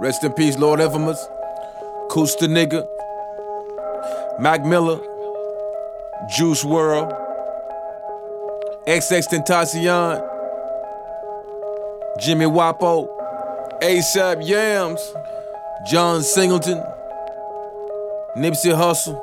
Rest in peace, Lord Infamous, Koosta Nigga, Mac Miller, Juice WRLD, XXXTentacion, Jimmy Wopo, ASAP Yams, John Singleton, Nipsey Hussle,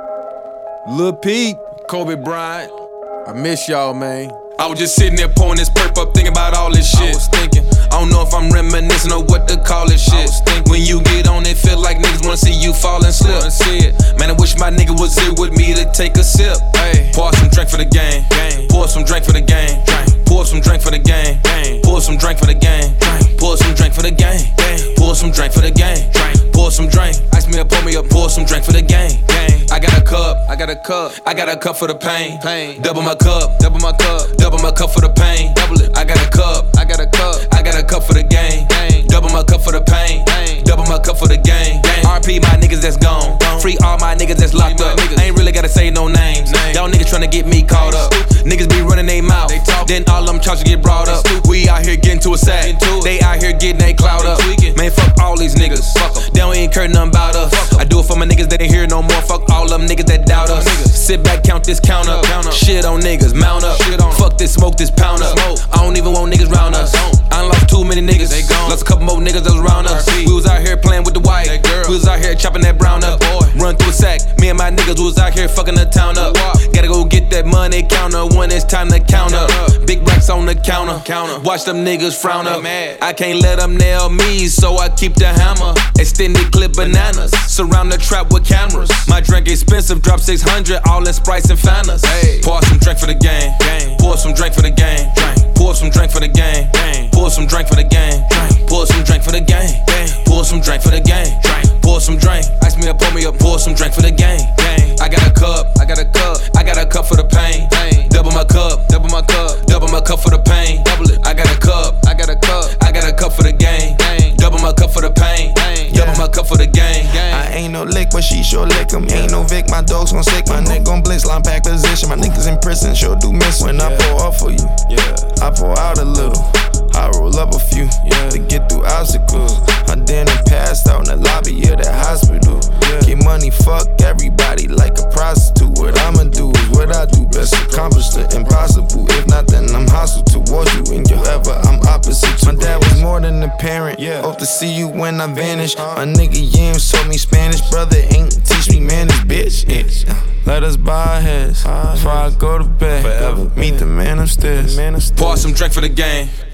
Lil Peep, Kobe Bryant. I miss y'all, man. I was just sitting there pouring this perp up, thinking about all this shit. I was thinking, I don't know if I'm reminiscing or what to call this shit. When you get on it, feel like niggas wanna see you fall and slip. Man, I wish my nigga was here with me to take a sip. hey, Pour some drink for the game. Pour some drink for the game. Pour some drink for the game. Pour some drink for the game. Pour some drink for the game. Pour some drink for the game. Pour some drink. Ask me to pour me up. Pour some drink for the game. I got a cup. I got a cup. I got a cup for the pain. Double my Double my cup. Double my cup for the pain. Double it. I got a cup. I got a cup. I got a cup for the game. Double my cup for the pain. Double my cup for the game. RP my niggas that's gone. Free all my niggas that's locked up. I ain't really gotta say no names. Y'all niggas tryna get me caught up. Niggas be running they mouth. Then all them charges get brought up. We out here getting to a sack. They out here getting they clout up. Man, fuck all these niggas. They don't even care nothing about us. I do it for my niggas that ain't here no more. Fuck all them niggas that doubt us. Sit back, count this count up. Shit on niggas, mount up. Fuck this, smoke this, pound up. I don't even want niggas round us. I done lost too many niggas. Lost a couple more niggas that was round us. We was out here playing with the white. We was out here chopping that brown up. Run through a sack. Me and my niggas was out here fucking the town up. Gotta go get that money counter when it's time to count up. Big racks on the counter. Watch them niggas frown up. I can't let them nail me, so I keep the hammer. Extended clip bananas. Surround the trap with cameras. My drink expensive, drop 600, all in Sprites and Fantas. Pour some drink for the game. Pour some drink for the game. Pour some drink for the game. Pour some drink for the game. Pour some drink for the game. Pour some drink for the game. Pour some drink. Ask me to pour me up. Pour some drink for the game. I got a cup. I got a cup. I got a cup for the pain. Double my cup. Double my cup. Double my cup for the pain. Double it. I got a cup. I got a cup. I got a cup for the game. Double my cup for the pain. Double my cup for the game. I ain't no lick, but she sure lick 'em. Ain't no Vic, my dog's gon' sick. My nigga gon' blitz, line pack position. My niggas in prison, sure do miss. When I pour up for you, I pour out a little. I roll up a few to get through obstacles. I then passed out in the lobby of that hospital. Get money, fuck everybody like a prostitute. What I'ma do is what I do best, accomplish the impossible. If not, then I'm hostile towards you. And whoever I'm opposite to. My dad was more than a parent. Hope to see you when I vanish. My nigga Yams told me Spanish. Brother ain't teach me manners, bitch. Let us bow our heads before I go to bed. Meet the man upstairs. Pour some drink for the game.